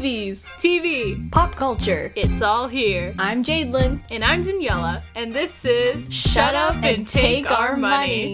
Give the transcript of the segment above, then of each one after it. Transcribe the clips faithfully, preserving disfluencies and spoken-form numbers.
Movies, T V, pop culture. it's all here. I'm Jadelyn. And I'm Daniela, and this is Shut Up and Take Our Money.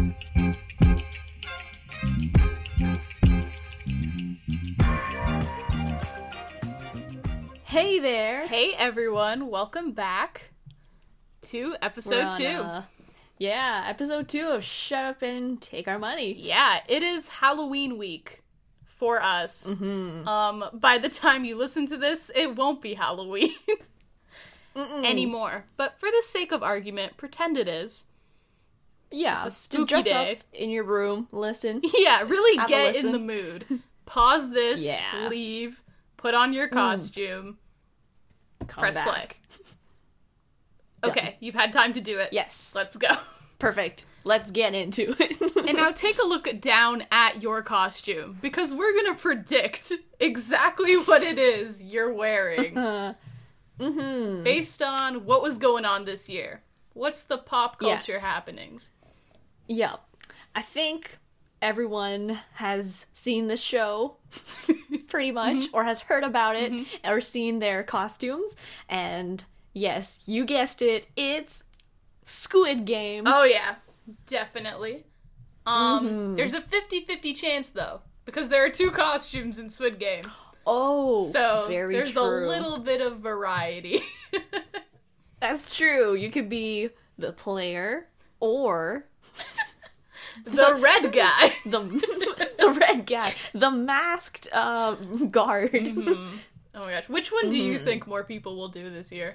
Hey there. Hey everyone, welcome back to episode We're on, two. uh, yeah, episode two of Shut Up and Take Our Money. Yeah, it is Halloween week for us. Mm-hmm. Um, by the time you listen to this, it won't be Halloween anymore. But for the sake of argument, pretend it is. Yeah, It's a just spooky dress day. up in your room, listen. Yeah, really Have a get in listen. the mood. Pause this, Yeah. leave, put on your costume, Come press back. play. Done. Okay, you've had time to do it. Yes, Let's go. perfect. Let's get into it. And now take a look down at your costume, because we're gonna predict exactly what it is you're wearing Uh, mm-hmm. based on what was going on this year. What's the pop culture Yes. happenings? Yeah, I think everyone has seen the show pretty much, or has heard about it, or seen their costumes. And yes, you guessed it, it's Squid Game. Oh yeah, definitely. Um, Mm-hmm. there's a fifty-fifty chance though, because there are two costumes in Squid Game. Oh, So very there's true. a little bit of variety. That's true. You could be the player or The red guy. the the red guy, the masked uh, guard. Oh my gosh. Which one do you think more people will do this year?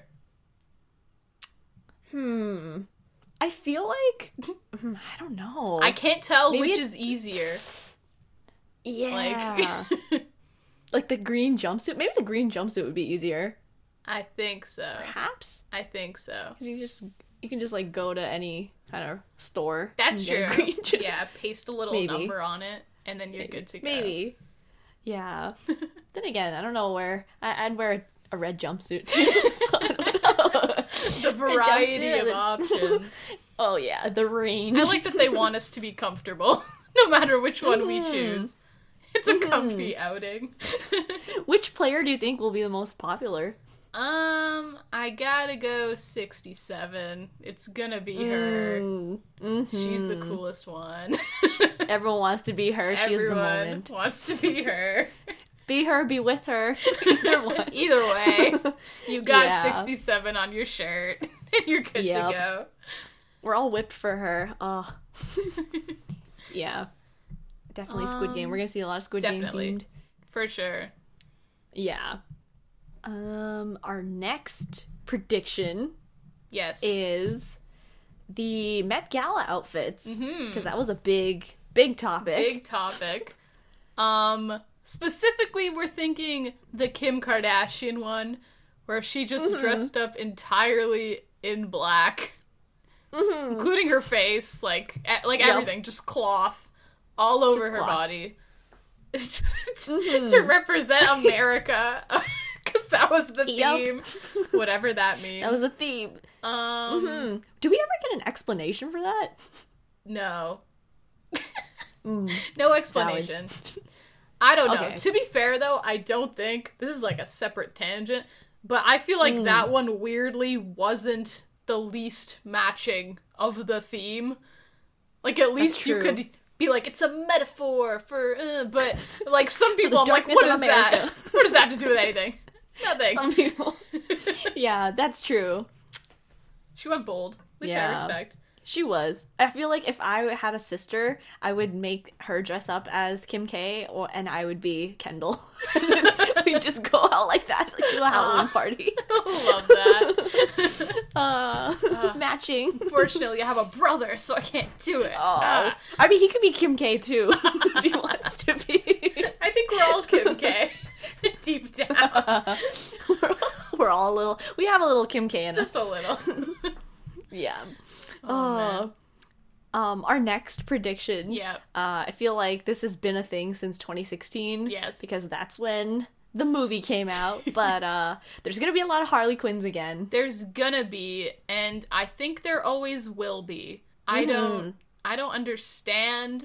Hmm. I feel like hmm, I don't know. I can't tell Maybe which it's- is easier. Yeah. Like, Like the green jumpsuit. Maybe the green jumpsuit would be easier. I think so. Perhaps. I think so. Because you just you can just like go to any kind of store. That's and get a true. green ju- Yeah, paste a little Maybe. number on it, and then you're good to go. Maybe. Yeah. Then again, I don't know where I, I'd wear a red jumpsuit too. So I don't know. The variety jumpsuit, of it's- options. Oh yeah, the range. I like that they want us to be comfortable, no matter which one we Mhm. choose. It's a Mhm. comfy outing. Which player do you think will be the most popular? um, I gotta go sixty-seven. It's gonna be her. Mm, She's the mhm. coolest one. Everyone wants to be her. She's the Everyone moment. wants to be her. Be her, be with her. Either one. Either way, you got Yeah. sixty-seven on your shirt, and you're good Yep. to go. We're all whipped for her. Oh. Yeah. Definitely Squid Game. Um, We're gonna see a lot of Squid definitely. Game themed. For sure. Yeah. Um, our next prediction Yes. is the Met Gala outfits. Mhm. Because that was a big, big topic. Big topic. Um, specifically, we're thinking the Kim Kardashian one, where she just Mhm. dressed up entirely in black, Mhm. including her face, like e- like Yep. everything, just cloth all over Just her cloth. body, to, Mhm. to represent America, because that was the Yep. theme, whatever that means. That was a theme. um Mhm. Do we ever get an explanation for that? no. Mm. No explanation. I don't know. Okay. To be fair, though, I don't think this is like a separate tangent, but I feel like Mm. that one weirdly wasn't the least matching of the theme. Like, at least you true. could be like, it's a metaphor for, uh, but like some people, The I'm like, darkness what of is that? America. What does that have to do with anything? Nothing. Some people. Yeah, that's true. She went bold, which I Yeah. respect. She was. I feel like if I had a sister, I would make her dress up as Kim K, or and I would be Kendall. We'd just go out like that, like to a Halloween Aw. party. Love that. Uh, matching. Unfortunately, I have a brother, so I can't do it. Oh, Ah. I mean, he could be Kim K too if he wants to be. I think we're all Kim K. Deep down. we're, we're all a little. We have a little Kim K in us. Just a little. Yeah. Oh, man. Um, our next prediction. Yep. Uh, I feel like this has been a thing since twenty sixteen. Yes. Because that's when the movie came out. But uh, there's gonna be a lot of Harley Quinns again. There's gonna be, and I think there always will be. I Mhm. don't I don't understand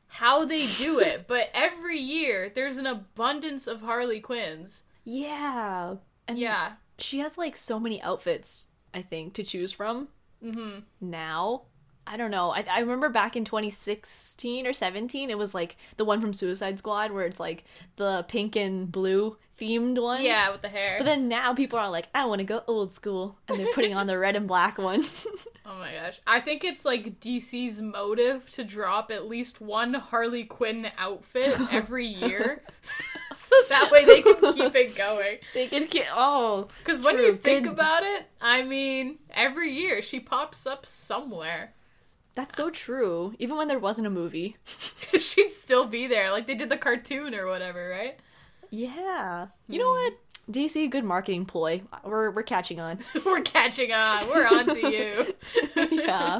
how they do it, but every year there's an abundance of Harley Quinns. Yeah. And Yeah. she has, like, so many outfits, I think, to choose from. Mm-hmm. Now. I don't know. I, I remember back in twenty sixteen or seventeen, it was, like, the one from Suicide Squad where it's, like, the pink and blue themed one. Yeah, with the hair. But then now people are like, I want to go old school. And they're putting on the red and black one. Oh my gosh. I think it's like D C's motive to drop at least one Harley Quinn outfit every year. So that way they can keep it going. They can get, oh. Because when true, you think good. about it, I mean, every year she pops up somewhere. That's so true. Even when there wasn't a movie. She'd still be there, like they did the cartoon or whatever, right? Yeah. You know what? D C, good marketing ploy. We're we're catching on. We're catching on. We're on to you. Yeah.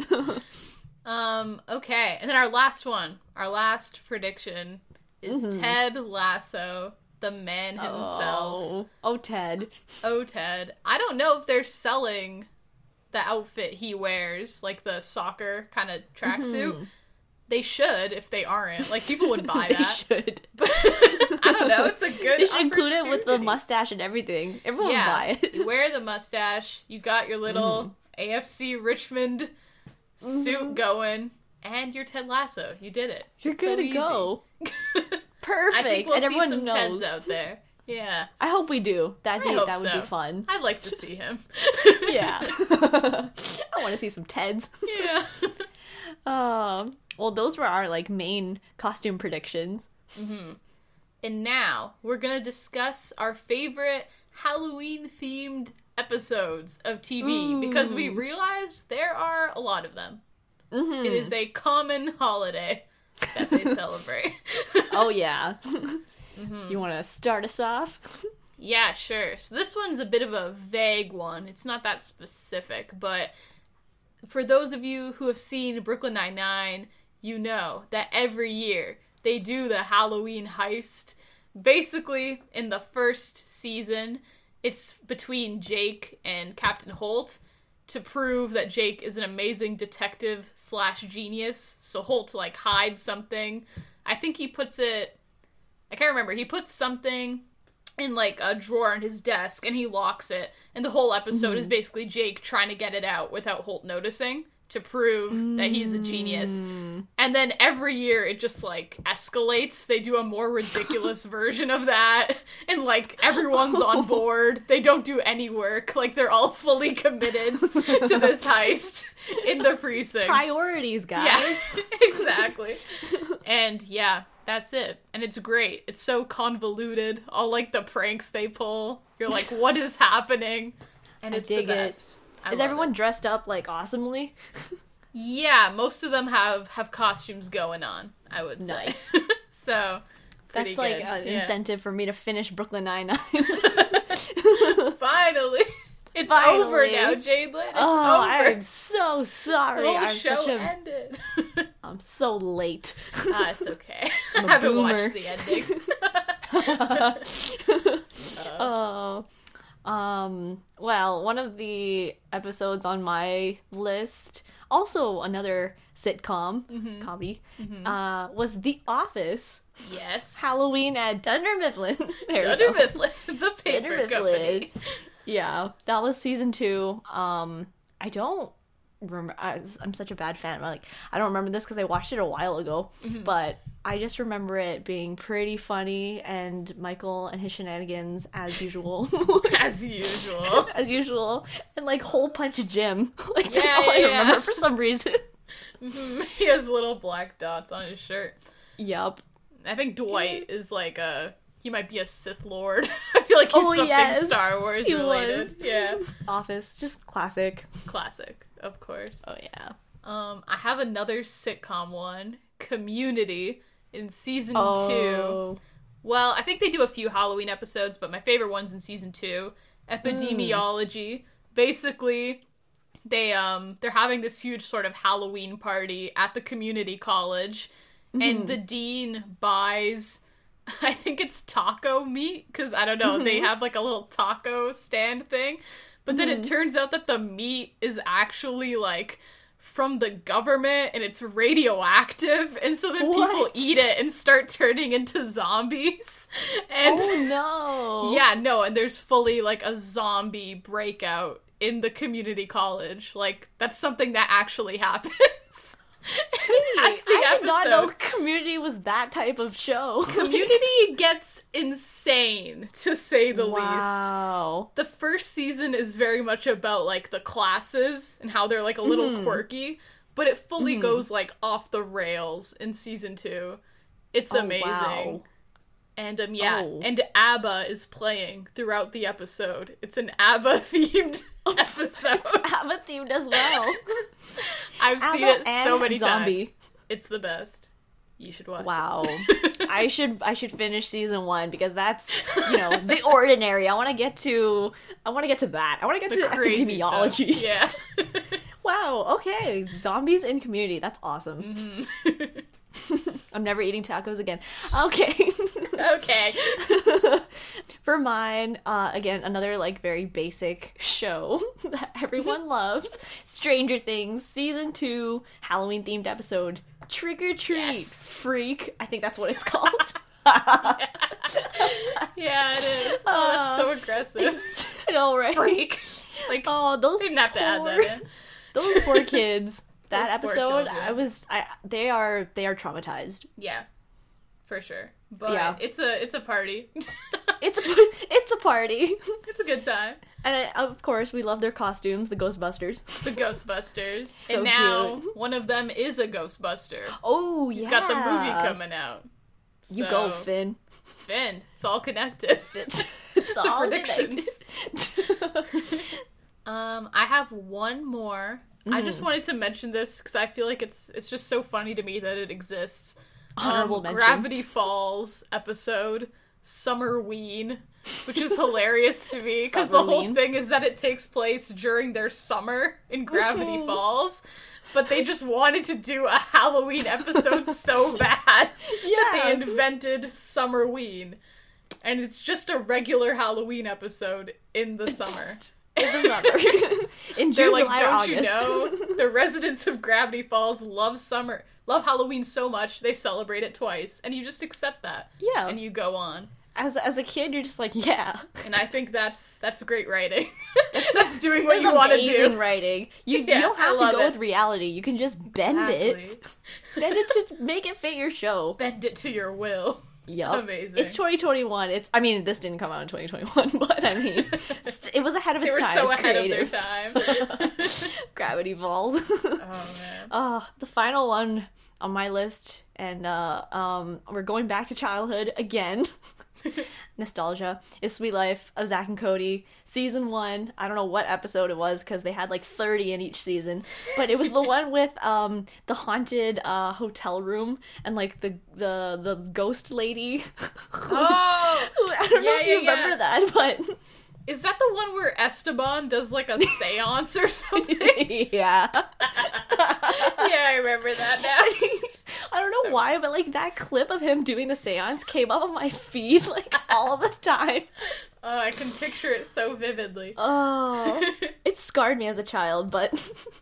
um, okay. And then our last one, our last prediction is Mhm. Ted Lasso, the man himself. Oh. oh, Ted. Oh, Ted. I don't know if they're selling the outfit he wears, like the soccer kind of tracksuit. Mhm. They should if they aren't. Like, people would buy They that. should. But I don't know. It's a good They should include it with the opportunity. mustache and everything. Everyone Yeah, would buy it. you wear the mustache. You got your little A F C Richmond suit Mhm. going, and you're Ted Lasso. You did it. You're It's good so to easy. go. Perfect. I think we'll and see everyone some knows. Teds out there. Yeah, I hope we do. That I date, hope that would so. be fun. I'd like to see him. Yeah. I want to see some Teds. Yeah. Um, well, those were our, like, main costume predictions. Mm-hmm. And now we're gonna discuss our favorite Halloween-themed episodes of T V Ooh. because we realized there are a lot of them. Mm-hmm. It is a common holiday that they celebrate. Oh, yeah. Mm-hmm. You want to start us off? Yeah, sure. So this one's a bit of a vague one. It's not that specific, but for those of you who have seen Brooklyn Nine-Nine, you know that every year they do the Halloween heist. Basically, in the first season, it's between Jake and Captain Holt to prove that Jake is an amazing detective slash genius. So Holt, like, hides something. I think he puts it... I can't remember. He puts something in, like, a drawer on his desk, and he locks it. And the whole episode Mm-hmm. is basically Jake trying to get it out without Holt noticing to prove mm. that he's a genius. And then every year it just, like, escalates. They do a more ridiculous version of that. And, like, everyone's on board. They don't do any work. Like, they're all fully committed to this heist in the precinct. Priorities, guys. Yeah, exactly. And, yeah. That's it. And it's great. It's so convoluted. All, like, the pranks they pull. You're like, what is happening? And I it's dig the it. best. I Is love everyone it. dressed up, like, awesomely? Yeah, most of them have, have costumes going on, I would say. Nice. So, pretty That's, like, good. an Yeah. incentive for me to finish Brooklyn Nine-Nine. Finally! It's Finally. over now, Jadelyn. It's Oh, over. I'm so the sorry. whole I'm show such a... ended. I'm so late. Ah, it's okay. I'm a I haven't boomer. watched the ending. Oh. Um, well, one of the episodes on my list, also another sitcom, Mm-hmm. comedy, uh, was The Office. Yes. Halloween at Dunder Mifflin. There we Dunder go. Mifflin, the paper Dunder company. Mifflin. Yeah, that was season two. Um, I don't remember. I, I'm such a bad fan. Like, I don't remember this because I watched it a while ago. Mm-hmm. But I just remember it being pretty funny, and Michael and his shenanigans as usual, As usual. as usual, and like Hole Punch Jim. Like that's Yeah, all I yeah, remember yeah. for some reason. Mhm. He has little black dots on his shirt. Yup. I think Dwight is like a... He might be a Sith Lord. I feel like he's Oh, something yes. Star Wars He related. was. Yeah. Office, just classic. Classic, of course. Oh yeah. Um, I have another sitcom one, Community, in season Oh. two. Well, I think they do a few Halloween episodes, but my favorite one's in season two. Epidemiology. Basically, they um they're having this huge sort of Halloween party at the community college, and the dean buys, I think it's taco meat, because I don't know, they have like a little taco stand thing, but then it turns out that the meat is actually like from the government and it's radioactive, and so then What? people eat it and start turning into zombies. And Oh no. yeah, no, and there's fully like a zombie breakout in the community college. Like, that's something that actually happens. That's the I did not know episode. Community was that type of show. Community gets insane, to say the least. Wow. The first season is very much about, like, the classes and how they're, like, a little Mm-hmm. quirky, but it fully goes, like, off the rails in season two. It's Oh, amazing. wow. And, um, yeah, Oh. and ABBA is playing throughout the episode. It's an ABBA-themed episode. ABBA themed as well. I've seen ABBA it so and many zombie. times. It's the best. You should watch Wow. I should I should finish season one because that's, you know, the ordinary. I want to get to I want to get to that. I want to get it. to Crazy epidemiology. stuff. Yeah. Wow. Okay. Zombies in Community. That's awesome. Mm-hmm. I'm never eating tacos again. Okay. Okay. For mine, uh, again, another like very basic show that everyone loves. Stranger Things season two Halloween themed episode. Trick or treat, Yes. freak. I think that's what it's called. Yeah, it is. Oh, that's so aggressive. I know, right? Freak. Like, Oh, those they didn't have to add poor- that in. Those poor kids. That Those poor episode, children. I was, I they are they are traumatized. Yeah, for sure. But Yeah. it's a it's a party. It's a, it's a party, It's a good time. and uh, of course we love their costumes, the Ghostbusters. The Ghostbusters, So and now cute. one of them is a Ghostbuster. Oh yeah, He's got the movie coming out. You So, go, Finn. Finn. It's all connected. It's, it's all predictions. connected. Um, I have one more. I just Mm. wanted to mention this because I feel like it's it's just so funny to me that it exists. Honorable um, mention. Gravity Falls episode Summerween, which is hilarious to me because the whole Summerween. thing is that it takes place during their summer in Gravity Mhm. Falls. But they just wanted to do a Halloween episode so bad that Yeah. they invented Summerween. And it's just a regular Halloween episode in the summer. In the summer. In They're June, like, July, or don't you August. know? The residents of Gravity Falls love summer, love Halloween so much they celebrate it twice, and you just accept that. Yeah. And you go on. As as a kid, you're just like, yeah. And I think that's that's great writing. that's doing what That's you want to amazing do. writing. You, Yeah, you don't I have to love go it. with reality. You can just bend it. Exactly. Bend it to make it fit your show. Bend it to your will. Yup. Amazing. It's twenty twenty-one. It's. I mean, this didn't come out in twenty twenty-one, but I mean, st- it was ahead of They its were time. so It's ahead creative. of their time. Gravity Falls. Oh man. Uh, the final one on my list, and uh, um, we're going back to childhood again. Nostalgia is Sweet Life of Zack and Cody, season one. I don't know what episode it was because they had like thirty in each season, but it was the one with um the haunted uh hotel room and like the the the ghost lady. who- Oh, who- I don't know yeah, if you yeah, remember yeah. that, but is that the one where Esteban does like a seance or something? yeah. Yeah, I remember that now. I don't know So- why, but like that clip of him doing the seance came up on my feed like all the time. Oh, I can picture it so vividly. Oh, it scarred me as a child, but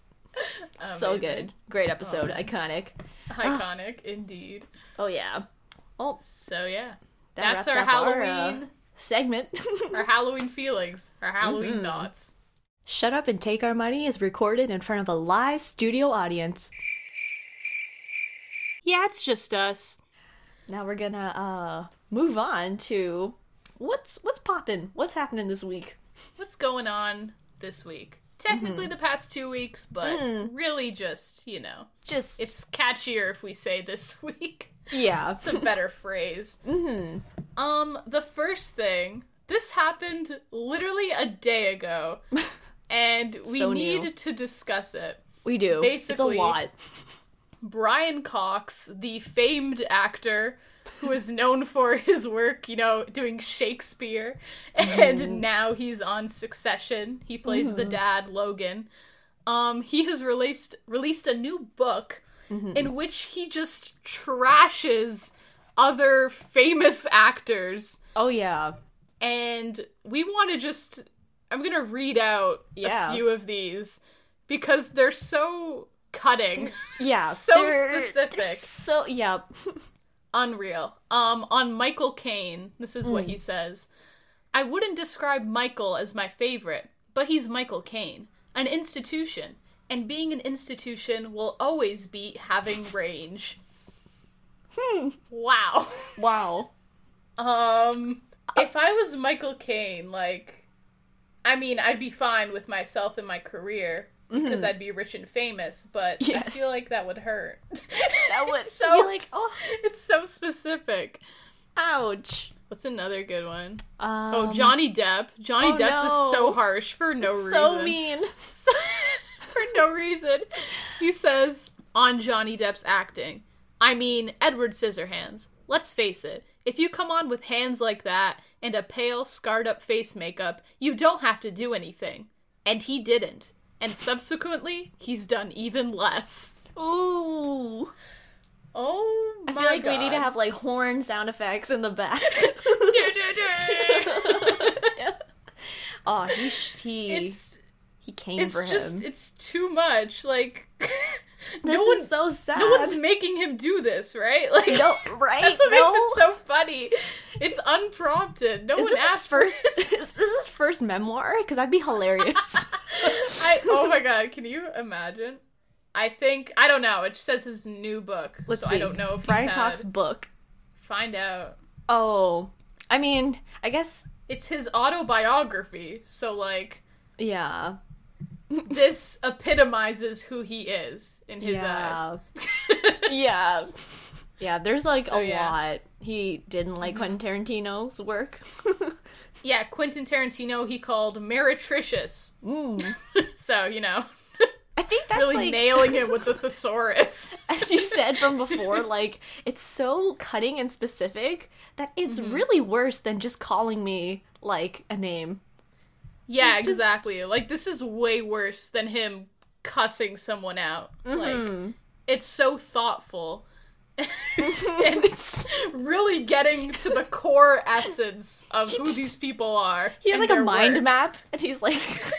so Amazing. good. Great episode, Oh. iconic. Iconic, indeed. Oh yeah. Oh, So yeah, that that's wraps our up our, uh, Halloween, segment. our Halloween feelings, our Halloween Mhm. thoughts. Shut Up and Take Our Money is recorded in front of a live studio audience. Yeah, it's just us. Now we're gonna uh move on to what's what's poppin'? What's happening this week? What's going on this week? Technically the past two weeks, but Mm. really just, you know, Just it's catchier if we say this week. yeah. It's a better phrase. Mm-hmm. Um, the first thing, this happened literally a day ago, and we So need new. to discuss it. We do. Basically- it's a lot. Brian Cox, the famed actor who is known for his work, you know, doing Shakespeare, and Mm. now he's on Succession. He plays the dad, Logan. Um, he has released released a new book Mm-hmm. in which he just trashes other famous actors, Oh yeah. and we want to just I'm gonna read out Yeah. a few of these because they're so cutting. Yeah. So they're- specific. they're so, yeah. Unreal. Um, on Michael Caine, this is what he says. I wouldn't describe Michael as my favorite, but he's Michael Caine, an institution, and being an institution will always be having range. Hmm. Wow. Wow. Um, if I was Michael Caine, like, I mean, I'd be fine with myself and my career, because mm-hmm. I'd be rich and famous, but yes. I feel like that would hurt. That would so, be like, oh. It's so specific. Ouch. What's another good one? Um, oh, Johnny Depp. Johnny oh, Depp's no. is so harsh for no reason. So mean. So, for no reason. He says, on Johnny Depp's acting, I mean, Edward Scissorhands. Let's face it, if you come on with hands like that and a pale, scarred-up face makeup, you don't have to do anything. And he didn't. And subsequently, he's done even less. Ooh. Oh my I feel like God. we need to have, like, horn sound effects in the back. Oh, he he it's, he came it's for just, him. It's too much. Like, this no is one, so sad. No one's making him do this, right? Like, no, right? That's what no. makes it so funny. It's unprompted. No is one this asked his first. Is this his first memoir? Because that'd be hilarious. I oh my God! Can you imagine? I think I don't know. It says his new book, Let's so see. I don't know if Brian he's Cox's had... book. Find out. Oh, I mean, I guess it's his autobiography. So like, yeah, this epitomizes who he is in his yeah. eyes. yeah, yeah. There's like So, a yeah. lot. He didn't like Mm-hmm. Quentin Tarantino's work. Yeah, Quentin Tarantino he called meretricious. Mm. So you know. I think that's really like nailing it with the thesaurus. As you said from before, like, it's so cutting and specific that it's mm-hmm. really worse than just calling me, like, a name. Yeah, just... exactly. Like, this is way worse than him cussing someone out. Mm-hmm. Like, it's so thoughtful. It's really getting to the core essence of who these people are. He has, like, a mind work. map, and he's like...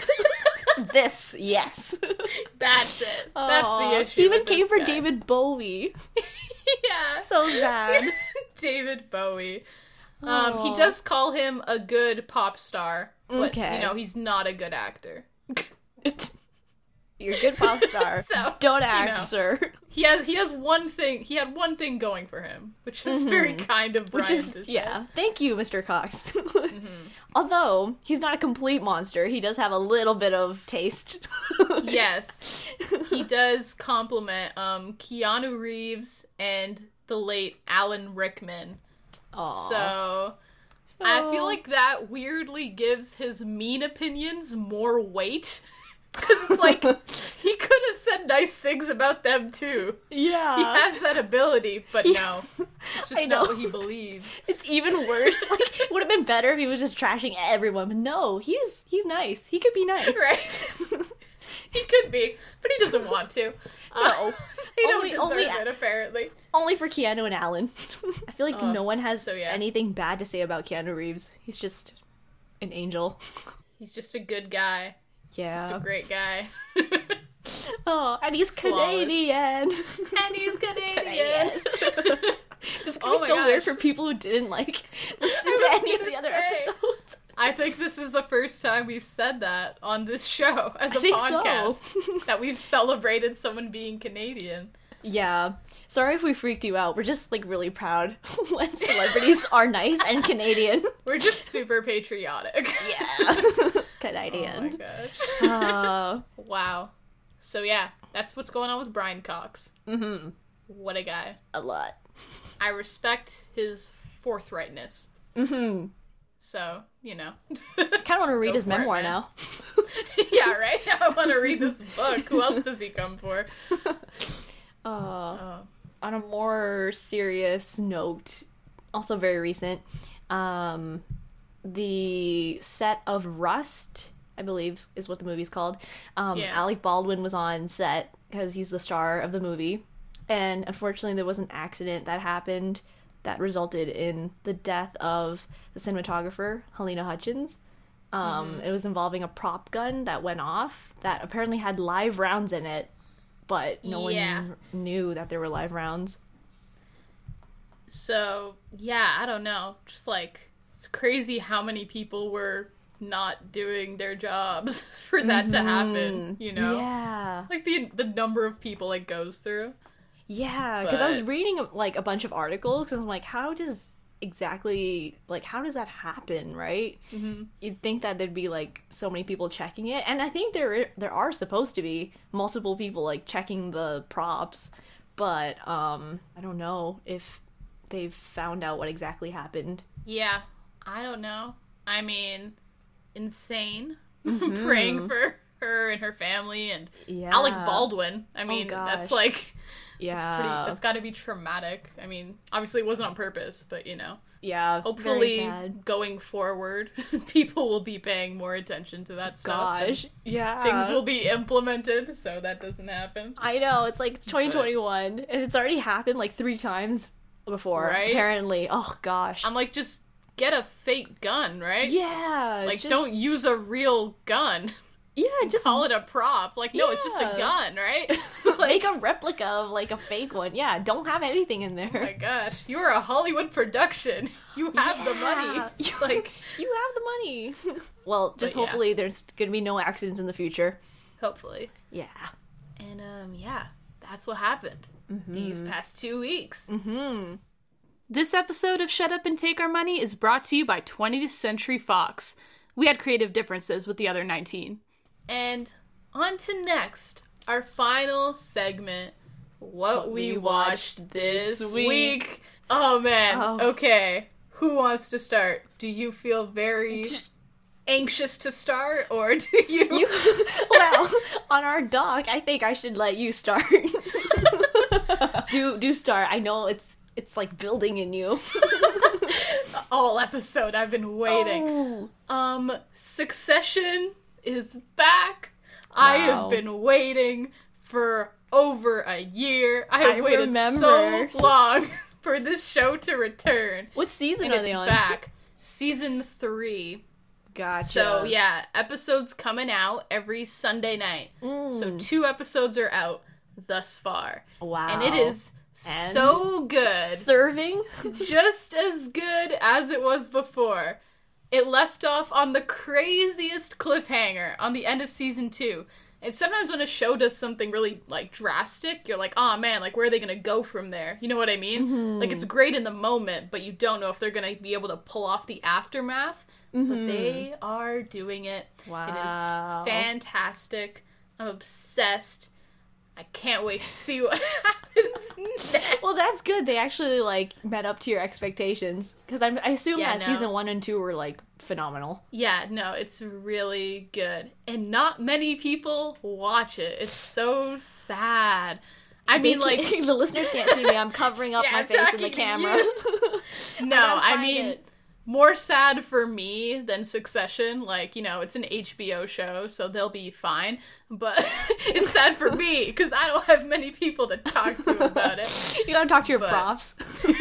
This, yes. That's it. That's Aww. the issue. He even with came this for guy. David Bowie. Yeah. So sad. David Bowie. Um, he does call him a good pop star, but, okay. you know, he's not a good actor. You're a good pop star. So, don't act, you know. sir. He has he has one thing he had one thing going for him, which is mm-hmm. very kind of Brian which is to say. yeah. Thank you, Mister Cox. mm-hmm. Although he's not a complete monster, he does have a little bit of taste. Yes, he does compliment um, Keanu Reeves and the late Alan Rickman. Aww. So, so I feel like that weirdly gives his mean opinions more weight. Because it's like, he could have said nice things about them, too. Yeah. He has that ability, but he, no. It's just I know. not what he believes. It's even worse. Like, it would have been better if he was just trashing everyone, but no, he's he's nice. He could be nice. Right? He could be, but he doesn't want to. Uh, No. They don't Only- deserve only- it, apparently. Only for Keanu and Alan. I feel like Oh, no one has so yeah. anything bad to say about Keanu Reeves. He's just an angel. He's just a good guy. Yeah. Just a great guy. Oh, and he's Canadian. And he's Canadian. Canadian. This is gonna Oh be my so gosh. weird for people who didn't like listen to was any of the gonna other say. episodes. I think this is the first time we've said that on this show as I a think podcast. so. That we've celebrated someone being Canadian. Yeah. Sorry if we freaked you out. We're just like really proud when celebrities are nice and Canadian. We're just super patriotic. Yeah. Oh Canadian. my gosh. Uh, Wow. So yeah, that's what's going on with Brian Cox. mm-hmm. What a guy. A lot. I respect his forthrightness. Mm-hmm. So, you know. I kind of want to read Go his for it, memoir man. now. Yeah, right? I want to read this book. Who else does he come for? Uh, Oh. on a more serious note, also very recent, um, the set of Rust, I believe is what the movie's called. Um, Yeah. Alec Baldwin was on set because he's the star of the movie. And unfortunately, there was an accident that happened that resulted in the death of the cinematographer, Helena Hutchins. Um, Mm-hmm. It was involving a prop gun that went off that apparently had live rounds in it. but no Yeah. one knew that there were live rounds. So, yeah, I don't know. Just like, it's crazy how many people were not doing their jobs for that to happen, you know? Yeah. Like the the number of people it goes through. Yeah, because I was But- reading like a bunch of articles and I'm like, how does exactly like how does that happen, right? Mm-hmm. You'd think that there'd be like so many people checking it, and I think there there are supposed to be multiple people like checking the props, but um, I don't know if they've found out what exactly happened. Yeah, I don't know. I mean, insane. Praying for her and her family and Yeah, Alec Baldwin. I mean, that's gosh. like Yeah, it's pretty that's got to be traumatic. I mean, obviously it wasn't on purpose, but you know. yeah. Hopefully very sad. going forward, people will be paying more attention to that stuff. and Gosh, yeah. Things will be implemented so that doesn't happen. I know, it's like it's twenty twenty-one, and it's already happened like three times before, Right? apparently. Oh gosh. I'm like, just get a fake gun, right? Yeah. Like, just- don't use a real gun. Yeah, just Call it a prop. Like, no, it's just a Yeah. gun, right? make a replica of like a fake one. Yeah, don't have anything in there. Oh my gosh, you are a Hollywood production. You have the money. Yeah. Like, You have the money. Well, just But yeah. hopefully there's gonna be no accidents in the future. hopefully. Yeah. And um, yeah, that's what happened these past two weeks. Mm-hmm. This episode of Shut Up and Take Our Money is brought to you by twentieth Century Fox. We had creative differences with the other nineteen. And on to next, our final segment, What, What We We Watched, Watched This This week. Week. Oh man, Oh. okay. Who wants to start? Do you feel very anxious to start, or do you... You, well, on our doc, I think I should let you start. do do start. I know it's it's like building in you. All episode, I've been waiting. Oh. Um, Succession is back. I have Wow. been waiting for over a year. I have I waited remember. so long for this show to return. What season And are it's they on? back. Season three. Gotcha. So yeah, episodes coming out every Sunday night. Mm. So two episodes are out thus far. Wow. And it is And? so good. serving. Just as good as it was before. It left off on the craziest cliffhanger on the end of season two. And sometimes when a show does something really, like, drastic, you're like, oh man, like, where are they gonna go from there? You know what I mean? Mm-hmm. Like, it's great in the moment, but you don't know if they're gonna be able to pull off the aftermath. Mm-hmm. But they are doing it. Wow. It is fantastic. I'm obsessed. I can't wait to see what happens next. Well, that's good. They actually like met up to your expectations because I assume Yeah, that no. season one and two were like phenomenal. Yeah, no, it's really good. And not many people watch it. It's so sad. I mean, They like, can't- the listeners can't see me. I'm covering up Yeah, my I'm face in talking the to camera. no, gotta I find mean, it. more sad for me than Succession. Like, you know, it's an H B O show, so they'll be fine. But it's sad for me because I don't have many people to talk to about it. You gotta talk to your But- profs.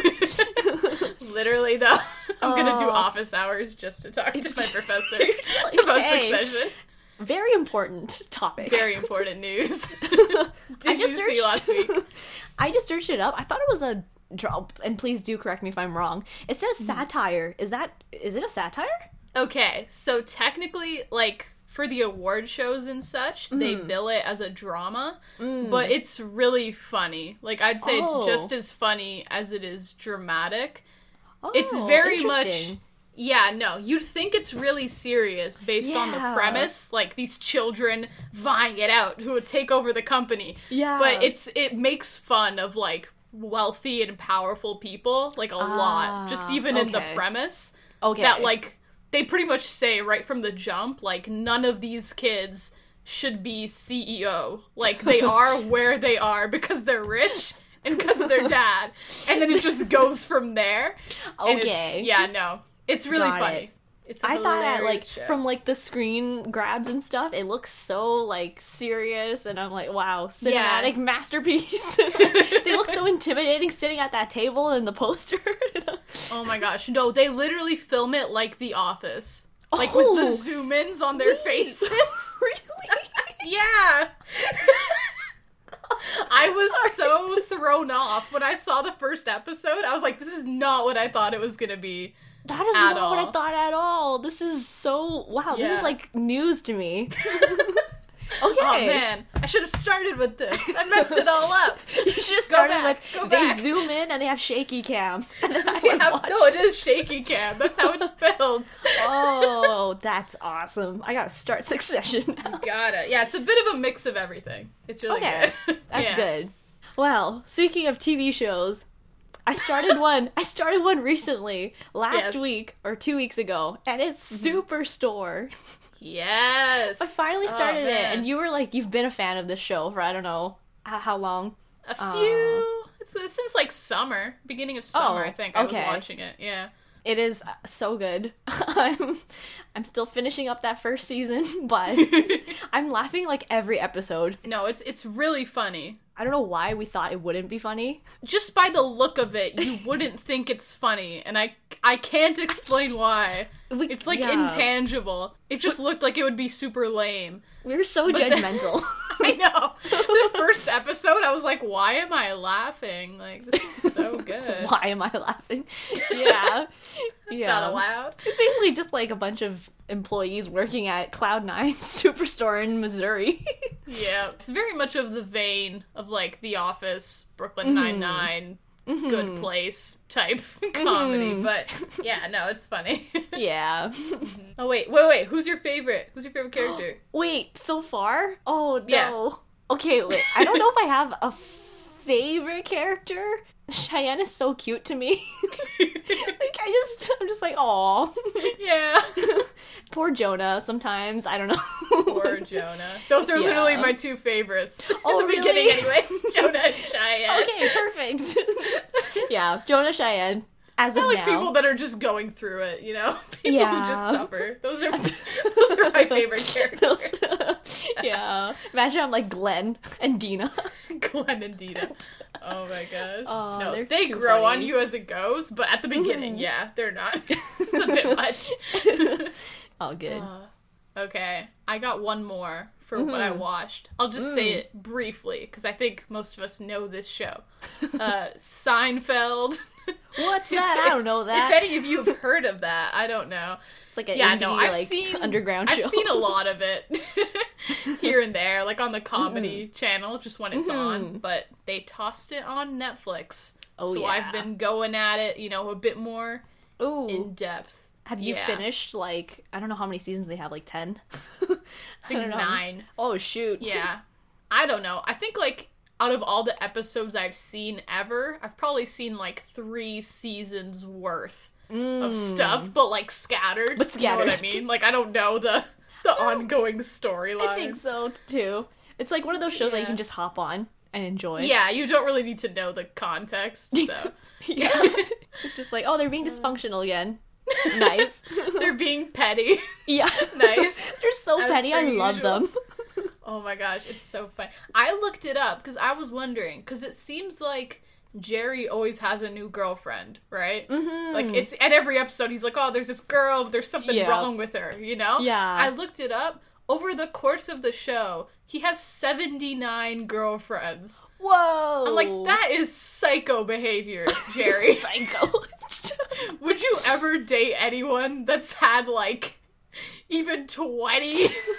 Literally, though, I'm gonna do Oh. office hours just to talk to my It's- professor You're just like, about hey, Succession. Very important topic. Very important news. I Did you just see searched- last week? I just searched it up. I thought it was a drop, and please do correct me if I'm wrong. It says Mm-hmm. satire. Is that is it a satire? Okay, so technically, like, for the award shows and such, they Mm-hmm. bill it as a drama, but it's really funny. Like, I'd say Oh. it's just as funny as it is dramatic. Oh, It's very much... interesting. Yeah, no, you'd think it's really serious based on the Yeah. premise, like these children vying it out who would take over the company. Yeah. But it's it makes fun of, like, wealthy and powerful people, like, a lot. Just Ah, even in the okay. premise. Okay. That, like, they pretty much say right from the jump, like, none of these kids should be C E O. Like, they are where they are because they're rich and because of their dad. And then it just goes from there. And it's- Okay. yeah, no. It's really Got funny. it. It's a I thought at, like hilarious show. from like the screen grabs and stuff, it looks so like serious, and I'm like, wow, cinematic Yeah. masterpiece. They look so intimidating sitting at that table in the poster. Oh my gosh. No, they literally film it like The Office. Like Oh. with the zoom ins on their faces. Really? Yeah. I was so thrown off when I saw the first episode. I was like, this is not what I thought it was gonna be. That is at not all. what I thought at all. This is so... Wow, this Yeah. is like news to me. Okay. Oh man, I should have started with this. I messed it all up. You should have Go started back, with, go they back. zoom in and they have shaky cam. And then I Yeah, would watch. no, it is shaky cam. That's how it's filmed. Oh, that's awesome. I gotta start Succession now. Gotta. Yeah, it's a bit of a mix of everything. It's really Okay, good. that's Yeah. good. Well, speaking of T V shows, I started one. I started one recently, last Yes. week or two weeks ago, and it's Superstore. Yes. I finally Oh, started it, man. and you were like, you've been a fan of this show for I don't know how, how long. A Uh, few. It's, it's since like summer, beginning of summer. Oh, I think I okay. was watching it. Yeah. It is uh, so good. I'm I'm still finishing up that first season, but I'm laughing like every episode. No, it's it's really funny. I don't know why we thought it wouldn't be funny. Just by the look of it, you wouldn't think it's funny, and I I can't explain why. We- It's like yeah. intangible. It just looked like it would be super lame. We were so then- judgmental. I know. The first episode, I was like, why am I laughing? Like, this is so good. Why am I laughing? Yeah. It's yeah. not allowed. It's basically just like a bunch of employees working at Cloud Nine Superstore in Missouri. Yeah. It's very much of the vein of, like, The Office, Brooklyn Nine-Nine, Good Place type comedy. But, yeah, no, it's funny. Yeah. Oh, wait, wait, wait. Who's your favorite? Who's your favorite character? Wait, so far? Oh no. Yeah. Okay, wait. I don't know if I have a favorite character. Cheyenne is so cute to me. Like I just I'm just like, aw. Yeah. Poor Jonah sometimes. I don't know. Poor Jonah. Those are Yeah. literally my two favorites. Oh, In the really? beginning, anyway. Jonah and Cheyenne. Okay, perfect. Yeah, Jonah, Cheyenne. As I of like now. people that are just going through it, you know? People Yeah. who just suffer. Those are those are my favorite characters. Those- yeah. Imagine I'm like Glenn and Dina. Glenn and Dina. Oh my gosh. Oh, no, they're they too grow on funny. you as it goes, but at the beginning, Mhm. yeah, they're not. It's a bit much. All good. Uh, okay, I got one more for what I watched. I'll just say it briefly, because I think most of us know this show. Uh, Seinfeld. What's that? I don't know that. If any of you have heard of that, I don't know. It's like an Yeah, indie, no, I've like seen underground show. I've seen a lot of it here and there, like on the comedy channel, just when it's on. But they tossed it on Netflix, Oh, so yeah. I've been going at it, you know, a bit more Ooh. in depth. Have you Yeah. finished, like, I don't know how many seasons they have, like ten? I think don't know. nine. Oh, shoot. Yeah, I don't know. I think like out of all the episodes I've seen ever, I've probably seen like three seasons worth of stuff, but like scattered. Mm. But You know what I scattered. mean? Like I don't know the the ongoing storyline. I think so, too. It's like one of those shows that you Yeah. can just hop on and enjoy. Yeah, you don't really need to know the context, so Yeah. It's just like, oh, they're being dysfunctional again. Nice. they're being petty. Yeah. Nice. They're so As petty. per I love usual. them. Oh my gosh, it's so fun. I looked it up because I was wondering, because it seems like Jerry always has a new girlfriend, right? Mm-hmm. Like, it's at every episode, he's like, oh, there's this girl, there's something Yeah. wrong with her, you know? Yeah. I looked it up. Over the course of the show, he has seventy-nine girlfriends. Whoa. I'm like, that is psycho behavior, Jerry. Psycho. Would you ever date anyone that's had, like, even twenty,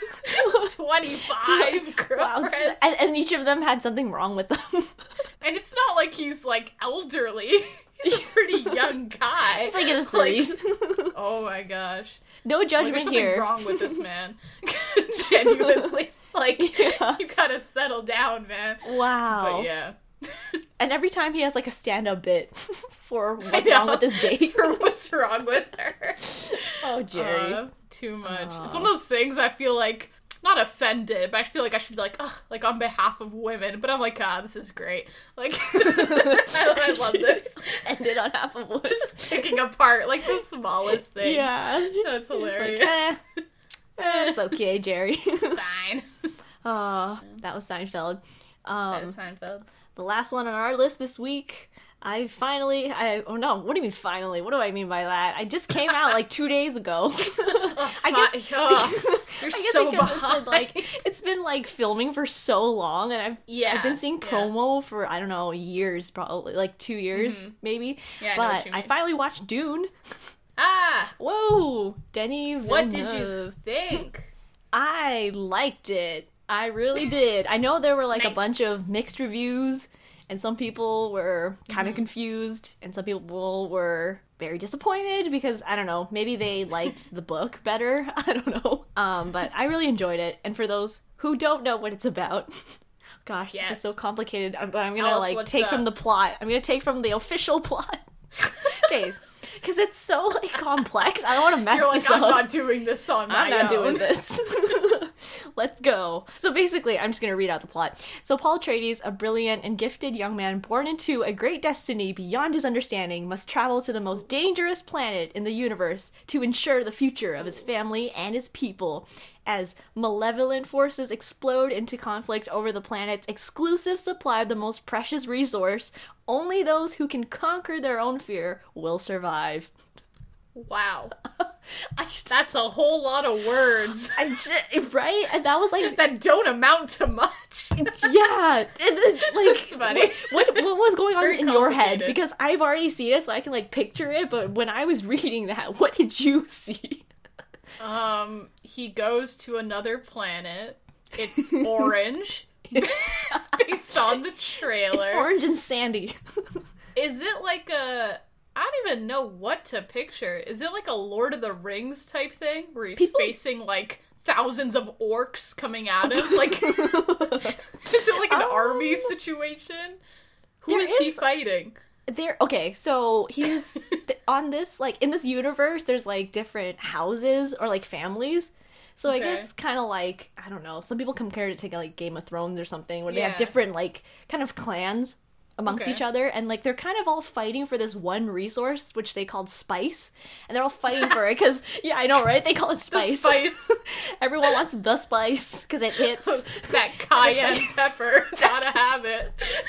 twenty-five Wow. girlfriends? And, and each of them had something wrong with them. And it's not like he's, like, elderly. He's a pretty young guy. It's like in his Like, thirties. oh my gosh. No Like, judgment there's something here. wrong with this man. Genuinely. Like, Yeah. you gotta settle down, man. Wow. But yeah. And every time he has like a stand-up bit for I what's wrong know. with his date. For what's wrong with her. Oh, Jerry. Uh, too much. Aw. It's one of those things I feel like, not offended, but I feel like I should be like, ugh, like on behalf of women. But I'm like, ah, this is great. Like, I, I love this. Ended on half of wood. Just picking apart, like, the smallest things. Yeah. That's hilarious. Like, eh, eh, it's okay, Jerry. Fine. Oh, that was Seinfeld. That Um, is Seinfeld. the last one on our list this week, I finally, I, oh no, what do you mean finally? What do I mean by that? I just came out like two days ago. Oh, I guess, oh, you're I guess so because behind. It's, like, it's been like filming for so long, and I've, Yeah, I've been seeing yeah. promo for, I don't know, years, probably, like two years, Mhm. maybe. Yeah, I know what but you I mean. finally watched Dune. Ah, Whoa! Denny Villeneuve. what did you think? I liked it. I really did. I know there were like a Nice. bunch of mixed reviews, and some people were kind of Mhm. confused, and some people were very disappointed because, I don't know, maybe they liked the book better. I don't know. Um, but I really enjoyed it. And for those who don't know what it's about, gosh, this Yes. is so complicated. I'm, I'm Tell gonna us like what's take up. from the plot. I'm gonna take from the official plot. Okay. Because it's so like complex. I don't want to mess You're like, this I'm up. not doing this on my I'm not own. doing this. Let's go. So basically, I'm just going to read out the plot. So Paul Atreides, a brilliant and gifted young man born into a great destiny beyond his understanding, must travel to the most dangerous planet in the universe to ensure the future of his family and his people. As malevolent forces explode into conflict over the planet's exclusive supply of the most precious resource, only those who can conquer their own fear will survive. Wow. I just, That's a whole lot of words I just, right? And that was like, that don't amount to much. yeah. And it's like, That's funny. What, what what was going on Very in your head? complicated. Because I've already seen it, so I can like picture it. But when I was reading that, what did you see? Um, he goes to another planet. It's orange, based on the trailer. It's orange and sandy. Is it like a... I don't even know what to picture. Is it like a Lord of the Rings type thing? Where he's People- facing, like, thousands of orcs coming at him? Like, is it like an Oh. army situation? Who There is he is- fighting? There. Okay, so he's th- on this like in this universe. There's like different houses or like families. So I Okay. guess kind of like I don't know. Some people compare it to like Game of Thrones or something, where they Yeah. have different like kind of clans amongst Okay. each other, and like they're kind of all fighting for this one resource, which they called spice, and they're all fighting for it because yeah, I know, right? They call it The spice. spice. Everyone wants the spice because it hits. That cayenne like- pepper. Gotta have it.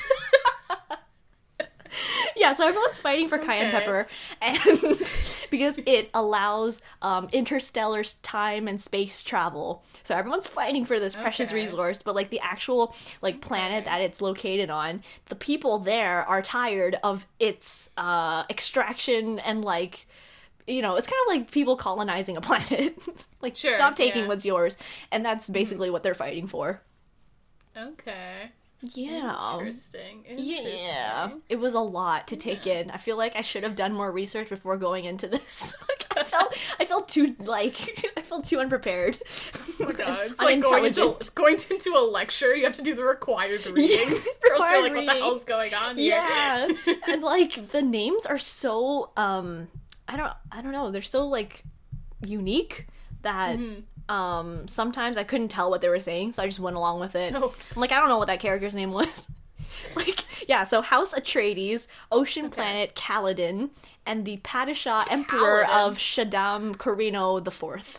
Yeah, so everyone's fighting for cayenne Okay. pepper, and because it allows um, interstellar time and space travel. So everyone's fighting for this precious Okay. resource, but like the actual like planet Okay. that it's located on, the people there are tired of its uh, extraction and like. You know, it's kind of like people colonizing a planet. Like, Sure, stop taking yeah. what's yours. And that's basically what they're fighting for. Okay. Yeah. Interesting. Interesting. Yeah, it was a lot to take in. I feel like I should have done more research before going into this. Like, I felt, I felt too like, I felt too unprepared. Oh my god, it's like going into, Unintelligent. going into a lecture, you have to do the required readings. Yes, Girls are required like, what the reading. hell's going on here? Yeah, and like the names are so, um, I don't, I don't know, they're so like unique that. Mhm. Um, sometimes I couldn't tell what they were saying, so I just went along with it. Oh. I'm like, I don't know what that character's name was. Like, yeah, so House Atreides, Ocean Okay. Planet Kaladin, and the Padishah Emperor Kaladin. of Shaddam Carino the Fourth.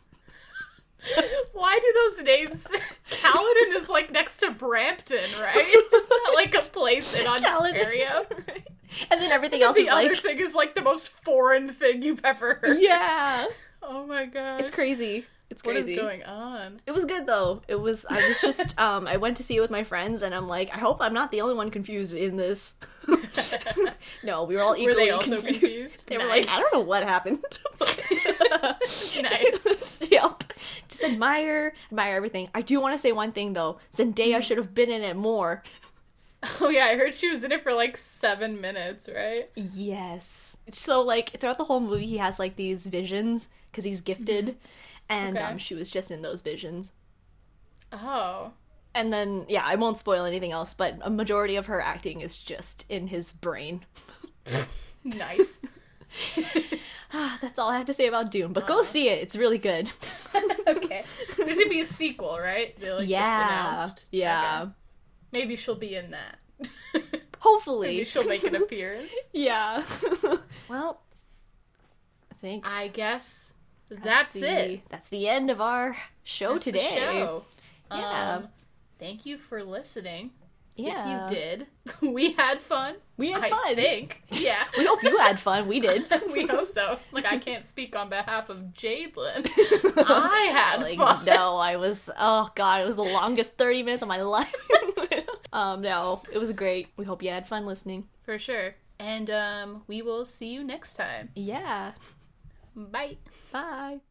Why do those names... Caledon is like next to Brampton, right? Isn't that like a place in Ontario? And then everything else The is other like, thing is like the most foreign thing you've ever heard. yeah, Oh my god. it's crazy. It's What is crazy. going on? It was good though. It was. I was just. um. I went to see it with my friends, and I'm like, I hope I'm not the only one confused in this. No, we were all equally Were they also confused. confused? They were Nice. like, I don't know what happened. Nice. Yep. Just admire, admire everything. I do want to say one thing though. Zendaya should have been in it more. Oh yeah, I heard she was in it for like seven minutes, right? Yes. So like throughout the whole movie, he has like these visions because he's gifted, and Okay. um, she was just in those visions. Oh. And then yeah, I won't spoil anything else, but a majority of her acting is just in his brain. Nice. Ah, that's all I have to say about Dune. But go see it; it's really good. Okay. There's gonna be a sequel, right? They, like, just Yeah, announced. yeah. Okay. Maybe she'll be in that. Hopefully, Maybe she'll make an appearance. yeah. Well, I think I guess that's, the, it. That's the end of our show That's the today. show. Yeah. Um, thank you for listening. Yeah. If you did, we had fun. We had I fun. I think. Yeah. We hope you had fun. We did. We hope so. Like, I can't speak on behalf of Jadelyn. I had like, fun. No, I was, oh god, it was the longest thirty minutes of my life. um, no, it was great. We hope you had fun listening. For sure. And um, we will see you next time. Yeah. Bye. Bye.